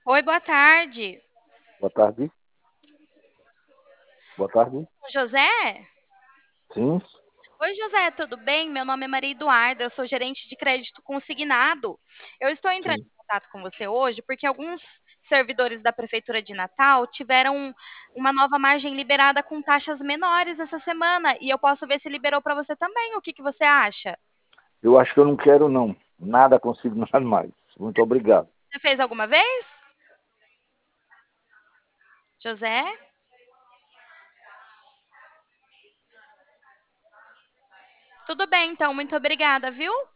Oi, boa tarde. Boa tarde. Boa tarde. José? Sim, Oi, José, tudo bem? Meu nome é Maria Eduarda, eu sou gerente de crédito consignado. Eu estou entrando sim. em contato com você hoje porque alguns servidores da Prefeitura de Natal tiveram uma nova margem liberada com taxas menores essa semana e eu posso ver se liberou para você também. O que que você acha? Eu acho que eu não quero, não. Nada consigo nada mais. Muito obrigado. Você fez alguma vez? José? Tudo bem, então, muito obrigada, viu?